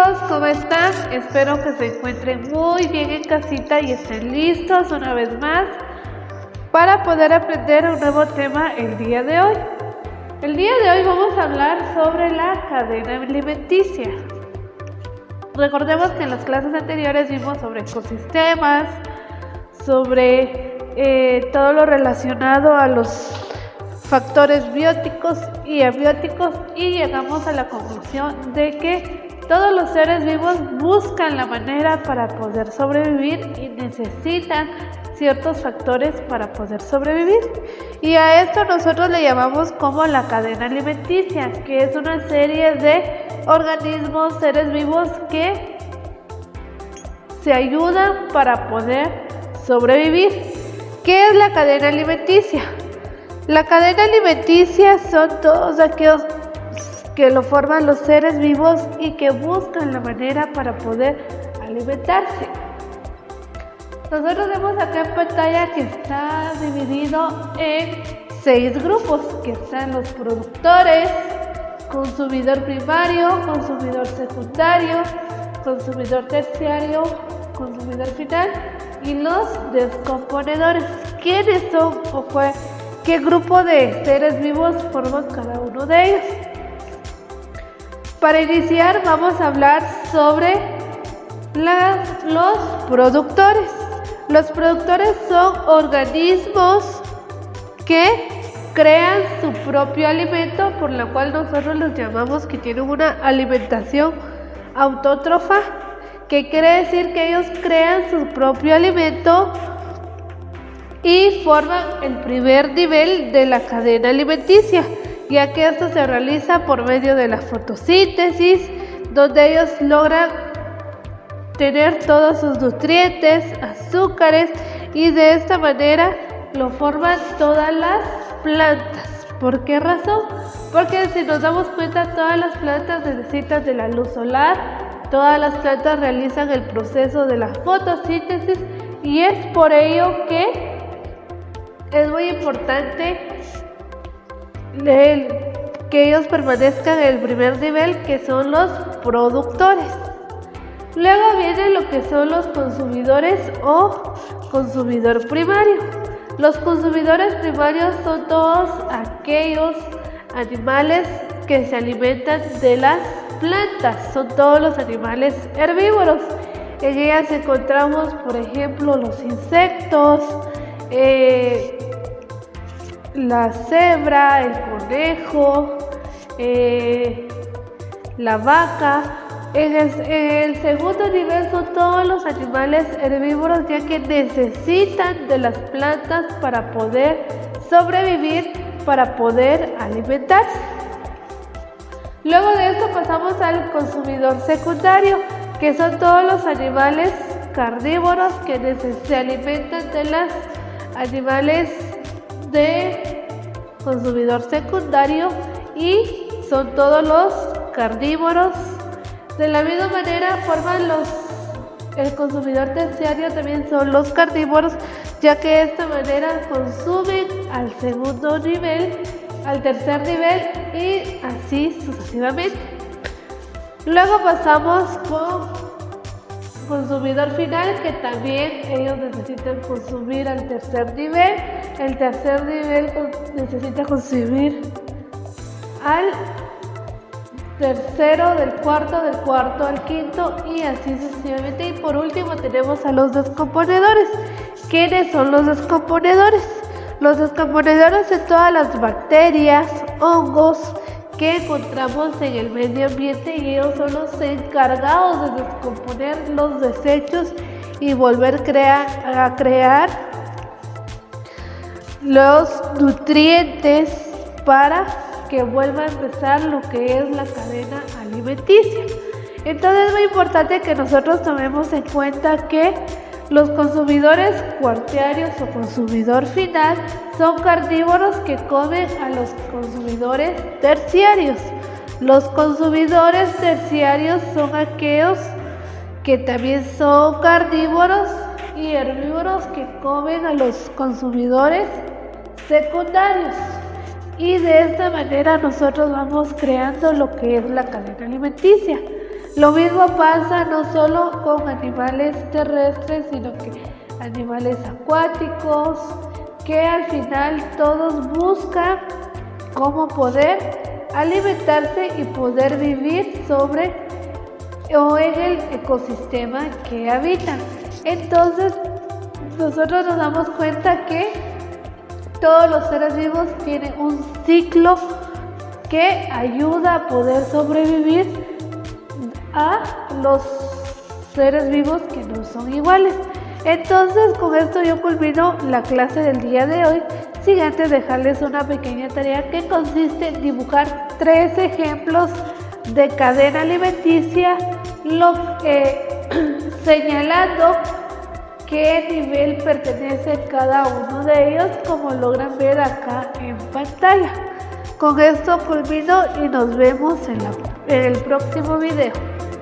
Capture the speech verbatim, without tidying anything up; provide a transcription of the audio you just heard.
chicos, ¿cómo están? Espero que se encuentren muy bien en casita y estén listos una vez más para poder aprender un nuevo tema el día de hoy. El día de hoy vamos a hablar sobre la cadena alimenticia. Recordemos que en las clases anteriores vimos sobre ecosistemas, sobre eh, todo lo relacionado a los factores bióticos y abióticos y llegamos a la conclusión de que todos los seres vivos buscan la manera para poder sobrevivir y necesitan ciertos factores para poder sobrevivir, y a esto nosotros le llamamos como la cadena alimenticia, que es una serie de organismos, seres vivos que se ayudan para poder sobrevivir. ¿Qué es la cadena alimenticia? La cadena alimenticia son todos aquellos que lo forman los seres vivos y que buscan la manera para poder alimentarse. Nosotros vemos acá en pantalla que está dividido en seis grupos, que están los productores, consumidor primario, consumidor secundario, consumidor terciario, consumidor final y los descomponedores. ¿Quiénes son o fue? ¿Qué grupo de seres vivos forman cada uno de ellos? Para iniciar vamos a hablar sobre las, los productores. Los productores son organismos que crean su propio alimento, por lo cual nosotros los llamamos que tienen una alimentación autótrofa, que quiere decir que ellos crean su propio alimento y forman el primer nivel de la cadena alimenticia, ya que esto se realiza por medio de la fotosíntesis, donde ellos logran tener todos sus nutrientes, azúcares, y de esta manera lo forman todas las plantas. ¿Por qué razón? Porque si nos damos cuenta, todas las plantas necesitan de la luz solar, todas las plantas realizan el proceso de la fotosíntesis, y es por ello que es muy importante que ellos permanezcan en el primer nivel, que son los productores. Luego viene lo que son los consumidores o consumidor primario. Los consumidores primarios son todos aquellos animales que se alimentan de las plantas, son todos los animales herbívoros. En ellas encontramos, por ejemplo, los insectos, eh, la cebra, el conejo, eh, la vaca. En el, en el segundo nivel son todos los animales herbívoros, ya que necesitan de las plantas para poder sobrevivir, para poder alimentarse. Luego de esto pasamos al consumidor secundario, que son todos los animales carnívoros que se alimentan de los animales de consumidor secundario, y son todos los carnívoros. De la misma manera forman los el consumidor terciario, también son los carnívoros, ya que de esta manera consumen al segundo nivel, al tercer nivel y así sucesivamente. Luego pasamos con consumidor final, que también ellos necesitan consumir al tercer nivel. El tercer nivel necesita consumir al tercero, del cuarto, del cuarto al quinto y así sucesivamente. Y por último tenemos a los descomponedores. ¿Quiénes son los descomponedores? Los descomponedores son todas las bacterias, hongos que encontramos en el medio ambiente, y ellos son los encargados de descomponer los desechos y volver crear, a crear los nutrientes para que vuelva a empezar lo que es la cadena alimenticia. Entonces es muy importante que nosotros tomemos en cuenta que los consumidores cuartarios o consumidor final son carnívoros que comen a los consumidores terciarios. Los consumidores terciarios son aquellos que también son carnívoros y herbívoros que comen a los consumidores secundarios. Y de esta manera nosotros vamos creando lo que es la cadena alimenticia. Lo mismo pasa no solo con animales terrestres, sino que animales acuáticos, que al final todos buscan cómo poder alimentarse y poder vivir sobre o en el ecosistema que habitan. Entonces, nosotros nos damos cuenta que todos los seres vivos tienen un ciclo que ayuda a poder sobrevivir a los seres vivos que no son iguales. Entonces, con esto yo culmino la clase del día de hoy, sin antes dejarles una pequeña tarea que consiste en dibujar tres ejemplos de cadena alimenticia, lo, eh, señalando qué nivel pertenece cada uno de ellos, como logran ver acá en pantalla. Con esto culmino y nos vemos en, la, en el próximo video.